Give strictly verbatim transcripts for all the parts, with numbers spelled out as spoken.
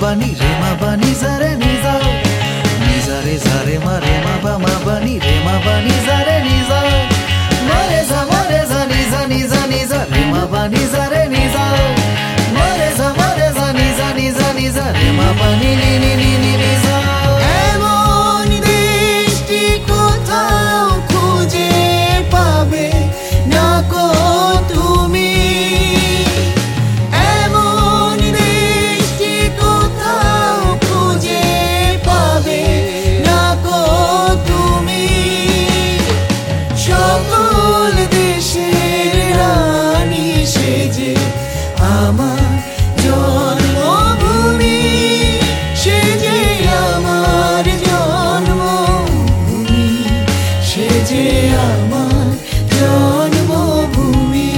ba ni re ma ba ni za re ni za ni za re za re ma re ma ba ma ba ni re ma ba ni za re ni za ma re za ma re za ni za ni za ni za re ma ba ni za re ni za ma re za ma re za ni za ni za ni za re ma ba ni ni ni ni ni ni za এমন দেশটি কোথাও খুঁজে পাবে না কো তুমি এমন দেশটি কোথাও খুঁজে পাবে না কো তুমি সকল দেশের রানী সেজে আমার জন্মভূমি সেজে আমার জন্মভূমি সেজে আমার জন্মভূমি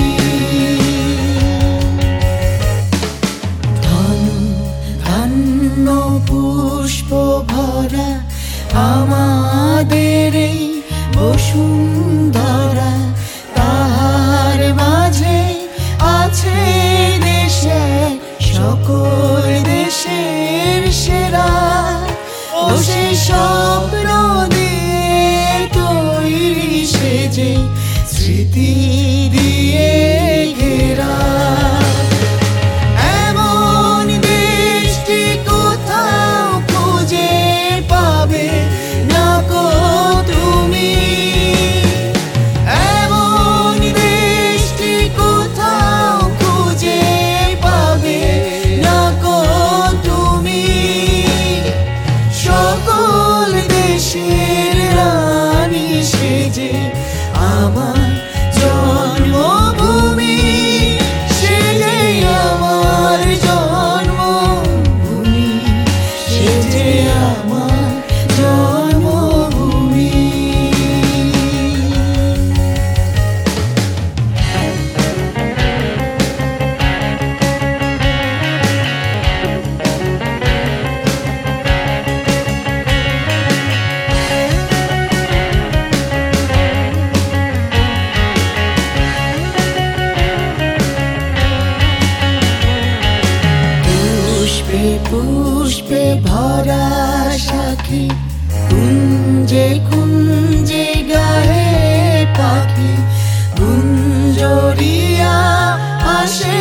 ধনু ধান্য পুষ্প ভরা আমাদের এই বসুন্ধরা তাহার মাঝে আছে দেশে সকল দেশের সেরা ও সে স্বপ্ন দিয়ে তৈরি সেজে স্মৃতি দিয়ে ঘেরা এমন দেশটি কোথাও খুঁজে পাবে না কো তুমি এমন দেশটি কোথাও খুঁজে পাবে না কো তুমি সকল দেশের রানী সেজে আমার জন্মভূমি সেজে আমার জন্মভূমি সেজে আমার জন্মভূমি পুষ্পে পুষ্পে ভরা সাথী কুঞ্জে কুঞ্জে গায়ে পাখি গুঞ্জরিয়া আসে